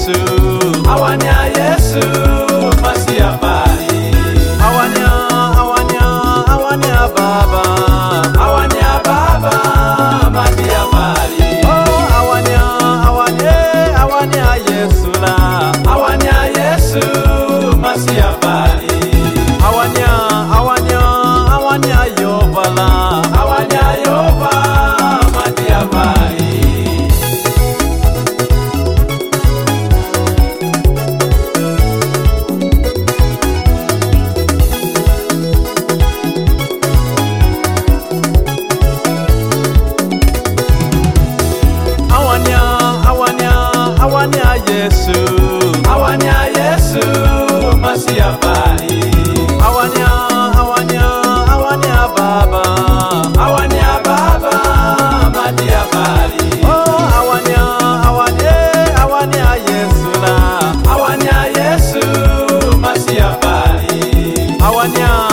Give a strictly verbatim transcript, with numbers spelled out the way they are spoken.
Yesu, Awania Yesu Masia bali. Awania, awania, awania Baba, Awania Baba Masia bali. oh awania, awania, awania Yesu la, Awania Yesu Masia bali. awania, awania, awania Yehova la, Awania Yehova Masia bali. awania, awania, awania Yesu, Awania Yesu Masia bali. awania, awania, awania Baba, Awania Baba Masia bali. oh awania, awania, awania Yesu la, Awania Yesu Masia bali. awania.